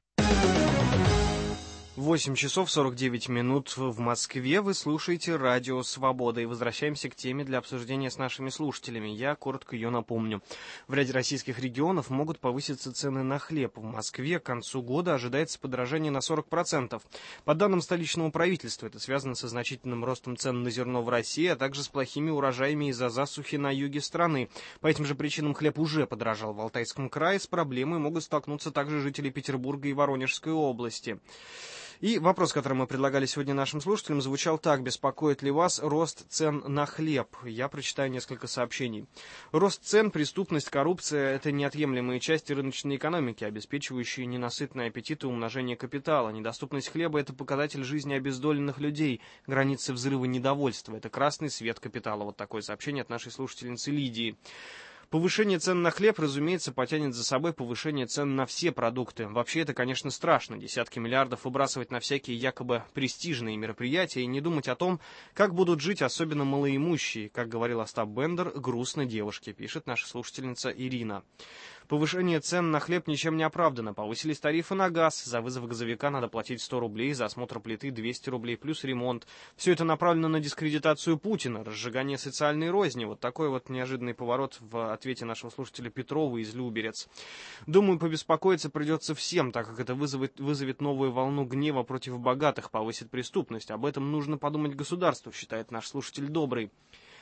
8 часов 49 минут в Москве. Вы слушаете Радио Свобода. И возвращаемся к теме для обсуждения с нашими слушателями. Я коротко ее напомню. В ряде российских регионов могут повыситься цены на хлеб. В Москве к концу года ожидается подорожание на 40%. По данным столичного правительства, это связано со значительным ростом цен на зерно в России, а также с плохими урожаями из-за засухи на юге страны. По этим же причинам хлеб уже подорожал в Алтайском крае. С проблемой могут столкнуться также жители Петербурга и Воронежской области. И вопрос, который мы предлагали сегодня нашим слушателям, звучал так: беспокоит ли вас рост цен на хлеб? Я прочитаю несколько сообщений. Рост цен, преступность, коррупция – это неотъемлемые части рыночной экономики, обеспечивающие ненасытный аппетит и умножение капитала. Недоступность хлеба – это показатель жизни обездоленных людей, границы взрыва недовольства. Это красный свет капитала. Вот такое сообщение от нашей слушательницы Лидии. Повышение цен на хлеб, разумеется, потянет за собой повышение цен на все продукты. Вообще это, конечно, страшно. Десятки миллиардов выбрасывать на всякие якобы престижные мероприятия и не думать о том, как будут жить особенно малоимущие. Как говорил Остап Бендер, грустно девушке, пишет наша слушательница Ирина. Повышение цен на хлеб ничем не оправдано. Повысились тарифы на газ. За вызов газовика надо платить 100 рублей, за осмотр плиты 200 рублей, плюс ремонт. Все это направлено на дискредитацию Путина, разжигание социальной розни. Вот такой вот неожиданный поворот в ответе нашего слушателя Петрова из Люберец. Думаю, побеспокоиться придется всем, так как это вызовет новую волну гнева против богатых, повысит преступность. Об этом нужно подумать государству, считает наш слушатель Добрый.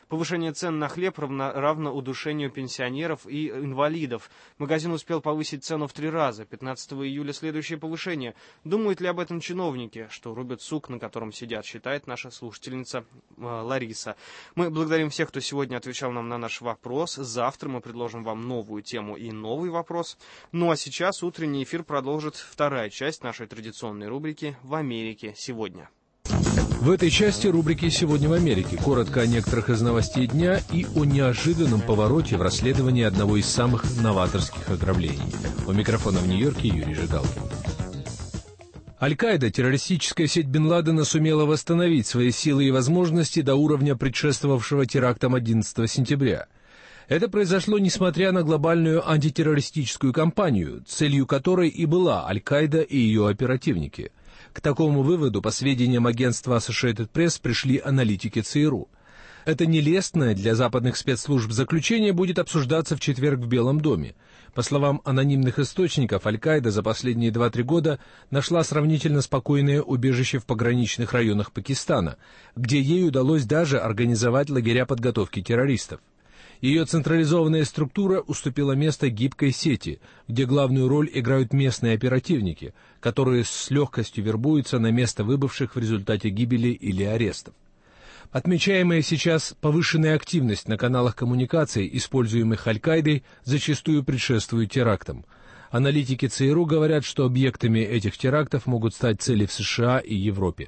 Повышение цен на хлеб равно удушению пенсионеров и инвалидов. Магазин успел повысить цену в 3 раза. 15 июля следующее повышение. Думают ли об этом чиновники, что рубят сук, на котором сидят, считает наша слушательница Лариса. Мы благодарим всех, кто сегодня отвечал нам на наш вопрос. Завтра мы предложим вам новую тему и новый вопрос. Ну а сейчас утренний эфир продолжит вторая часть нашей традиционной рубрики «В Америке сегодня». В этой части рубрики «Сегодня в Америке» коротко о некоторых из новостей дня и о неожиданном повороте в расследовании одного из самых новаторских ограблений. У микрофона в Нью-Йорке Юрий Жигалкин. Аль-Каида, террористическая сеть Бен Ладена, сумела восстановить свои силы и возможности до уровня предшествовавшего терактам 11 сентября. Это произошло несмотря на глобальную антитеррористическую кампанию, целью которой и была Аль-Каида и ее оперативники. К такому выводу, по сведениям агентства Associated Press, пришли аналитики ЦРУ. Это нелестное для западных спецслужб заключение будет обсуждаться в четверг в Белом доме. По словам анонимных источников, Аль-Каида за последние 2-3 года нашла сравнительно спокойное убежище в пограничных районах Пакистана, где ей удалось даже организовать лагеря подготовки террористов. Ее централизованная структура уступила место гибкой сети, где главную роль играют местные оперативники, которые с легкостью вербуются на место выбывших в результате гибели или арестов. Отмечаемая сейчас повышенная активность на каналах коммуникаций, используемых Аль-Каидой, зачастую предшествует терактам. Аналитики ЦРУ говорят, что объектами этих терактов могут стать цели в США и Европе.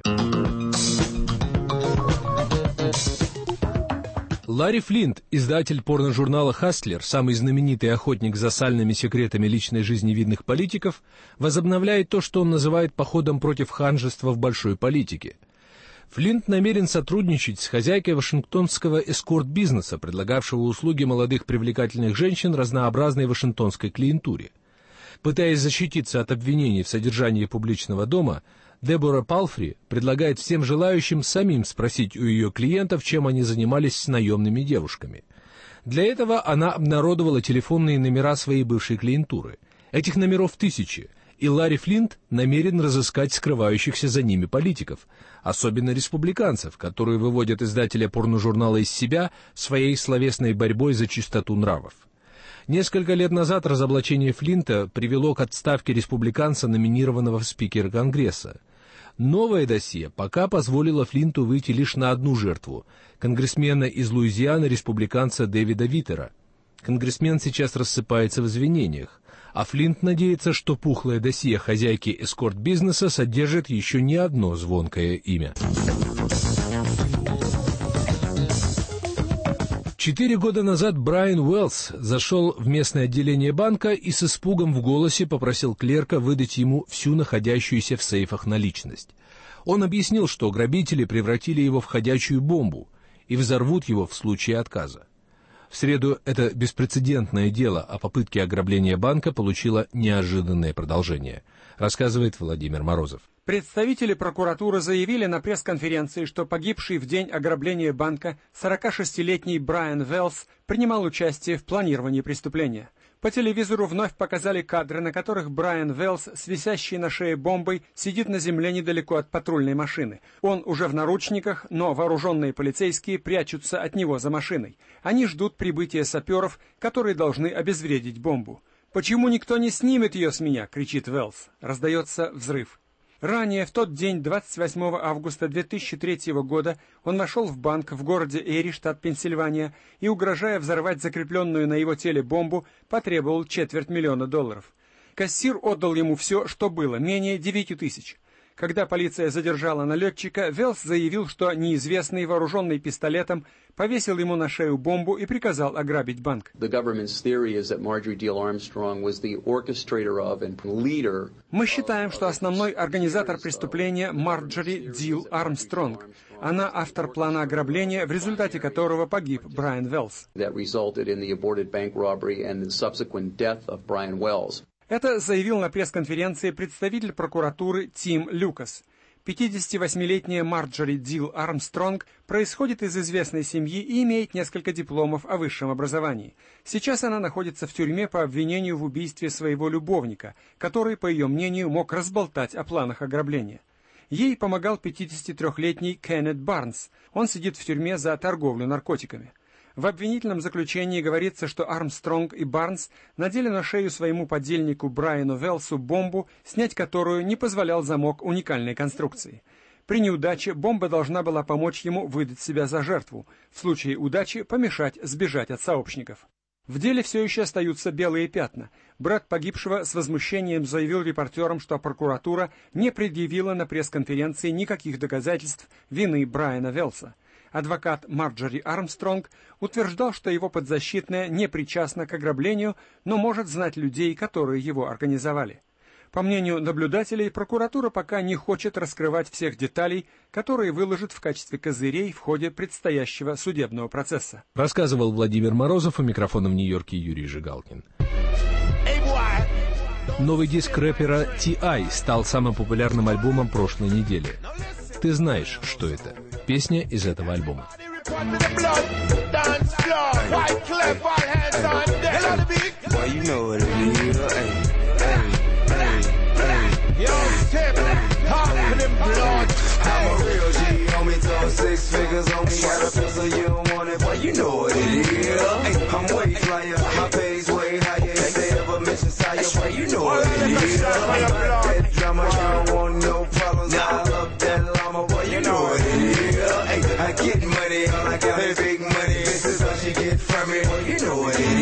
Ларри Флинт, издатель порножурнала «Хастлер», самый знаменитый охотник за сальными секретами личной жизни видных политиков, возобновляет то, что он называет походом против ханжества в большой политике. Флинт намерен сотрудничать с хозяйкой вашингтонского эскорт-бизнеса, предлагавшего услуги молодых привлекательных женщин разнообразной вашингтонской клиентуре. Пытаясь защититься от обвинений в содержании публичного дома, Дебора Палфри предлагает всем желающим самим спросить у ее клиентов, чем они занимались с наемными девушками. Для этого она обнародовала телефонные номера своей бывшей клиентуры. Этих номеров 1000, и Ларри Флинт намерен разыскать скрывающихся за ними политиков, особенно республиканцев, которые выводят издателя порножурнала из себя своей словесной борьбой за чистоту нравов. Несколько лет назад разоблачение Флинта привело к отставке республиканца, номинированного в спикера Конгресса. Новое досье пока позволило Флинту выйти лишь на одну жертву – конгрессмена из Луизианы, республиканца Дэвида Виттера. Конгрессмен сейчас рассыпается в извинениях, а Флинт надеется, что пухлое досье хозяйки эскорт-бизнеса содержит еще не одно звонкое имя. 4 года назад Брайан Уэллс зашел в местное отделение банка и с испугом в голосе попросил клерка выдать ему всю находящуюся в сейфах наличность. Он объяснил, что грабители превратили его в ходячую бомбу и взорвут его в случае отказа. В среду это беспрецедентное дело о попытке ограбления банка получило неожиданное продолжение, рассказывает Владимир Морозов. Представители прокуратуры заявили на пресс-конференции, что погибший в день ограбления банка 46-летний Брайан Уэллс принимал участие в планировании преступления. По телевизору вновь показали кадры, на которых Брайан Уэллс с висящей на шее бомбой сидит на земле недалеко от патрульной машины. Он уже в наручниках, но вооруженные полицейские прячутся от него за машиной. Они ждут прибытия саперов, которые должны обезвредить бомбу. «Почему никто не снимет ее с меня?» — кричит Уэллс. Раздается взрыв. Ранее, в тот день, 28 августа 2003 года, он вошел в банк в городе Эри, штат Пенсильвания, и, угрожая взорвать закрепленную на его теле бомбу, потребовал $250 000. Кассир отдал ему все, что было, менее 9 тысяч. Когда полиция задержала налетчика, Уэллс заявил, что неизвестный, вооруженный пистолетом, повесил ему на шею бомбу и приказал ограбить банк. Мы считаем, что основной организатор преступления Марджори Дил Армстронг. Она автор плана ограбления, в результате которого погиб Брайан Уэллс. Это заявил на пресс-конференции представитель прокуратуры Тим Люкас. 58-летняя Марджори Дил Армстронг происходит из известной семьи и имеет несколько дипломов о высшем образовании. Сейчас она находится в тюрьме по обвинению в убийстве своего любовника, который, по ее мнению, мог разболтать о планах ограбления. Ей помогал 53-летний Кеннет Барнс. Он сидит в тюрьме за торговлю наркотиками. В обвинительном заключении говорится, что Армстронг и Барнс надели на шею своему подельнику Брайану Велсу бомбу, снять которую не позволял замок уникальной конструкции. При неудаче бомба должна была помочь ему выдать себя за жертву, в случае удачи помешать сбежать от сообщников. В деле все еще остаются белые пятна. Брат погибшего с возмущением заявил репортерам, что прокуратура не предъявила на пресс-конференции никаких доказательств вины Брайана Велса. Адвокат Марджори Армстронг утверждал, что его подзащитная не причастна к ограблению, но может знать людей, которые его организовали. По мнению наблюдателей, прокуратура пока не хочет раскрывать всех деталей, которые выложит в качестве козырей в ходе предстоящего судебного процесса. Рассказывал Владимир Морозов, у микрофона в Нью-Йорке Юрий Жигалкин. Новый диск рэпера T.I. стал самым популярным альбомом прошлой недели. Ты знаешь, что это? Песня из этого альбома. Yo, Tip, confident blood. I'm a real G, homie, throw 6 figures on me. Got a pistol, you don't want it, but you know what it is. I'm way flyer, my pay's way higher. If they ever mention Sire, well, you know what it is. That drama, you don't want no problems. I love that llama, boy, you know what it is. I get money, all I got is big money. This is what she get from me, boy, you know what it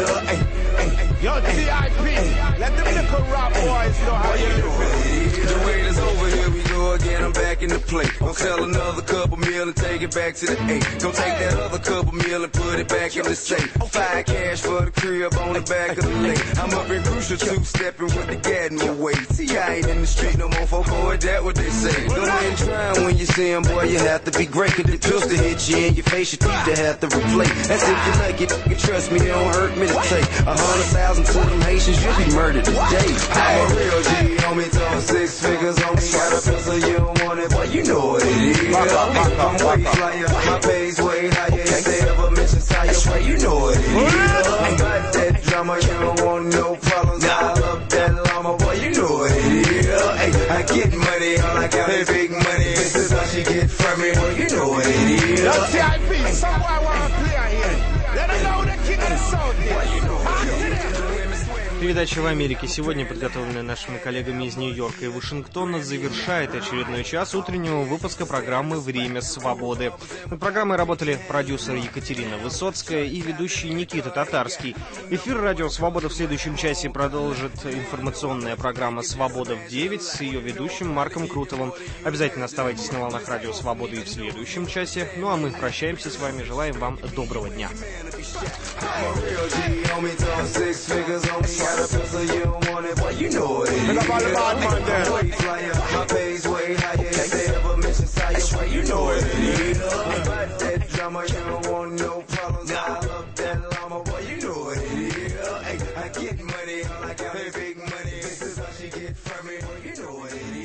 is. Yo, T.I.P., let them little rap boys know how you do it. The wait is over, here we go again, I'm back in the plate. Gonna sell another couple meal and take it back to the 8. Gonna take that other couple meal and put it back in the safe. 5 cash for the crib on the back of the lake. I'm up in Crucial 2-stepping with the Gatton weight. See, I ain't in the street no more, folk, boy, that what they say. Go ahead and try when you see 'em, boy, you have to be great. Cause the pistol hit you in your face, your teeth to have to replace. That's if you like it, you trust me, it don't hurt me to take 100,000 to them Haitians, you'll be murdered today. I'm a real G, homie, throwing 6 figures on me. Got a pistol, you don't want it, boy, you know what it is. I'm way flyer, my pay's way higher. If they ever mention Sire, boy, you know what it is. I got that drama, you don't want no problems. I love that llama, boy, you know what it is. I get money, all I got is big money. This is how she get from me, boy, you know what it is. Yo, T.I.P., somebody wanna play here. Let them know the king of the sound here. Boy, you know what it is. Передача в Америке сегодня, подготовленная нашими коллегами из Нью-Йорка и Вашингтона, завершает очередной час утреннего выпуска программы «Время свободы». Над программой работали продюсер Екатерина Высоцкая и ведущий Никита Татарский. Эфир «Радио Свобода» в следующем часе продолжит информационная программа «Свобода в 9» с ее ведущим Марком Крутовым. Обязательно оставайтесь на волнах «Радио Свободы» и в следующем часе. Ну а мы прощаемся с вами, желаем вам доброго дня. Got a pistol, you don't want it, boy, you know what it is. I'm way flyer, my pay's way higher. If they ever mention Sire, boy, you know what it is. About that drama, you don't want no problems. I love that llama, boy, you know what it is. I get money, all I got is big money. This is how she get from me, boy, you know what it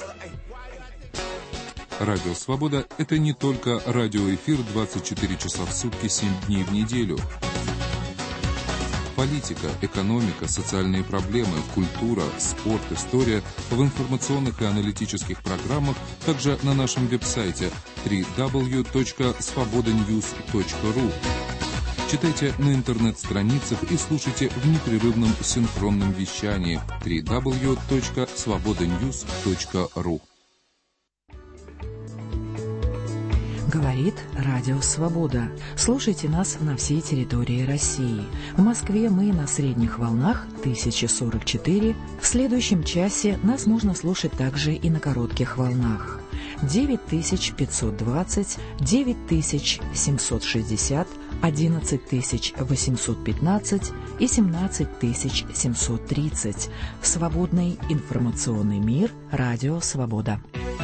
is. Радио «Свобода» — это не только радиоэфир 24 часа в сутки, 7 дней в неделю. Политика, экономика, социальные проблемы, культура, спорт, история в информационных и аналитических программах, также на нашем веб-сайте www.svobodanews.ru. Читайте на интернет-страницах и слушайте в непрерывном синхронном вещании www.svobodanews.ru. Говорит Радио Свобода. Слушайте нас на всей территории России. В Москве мы на средних волнах 1044. В следующем часе нас можно слушать также и на коротких волнах. 9520, 9760, 11815 и 17730. Свободный информационный мир. Радио Свобода.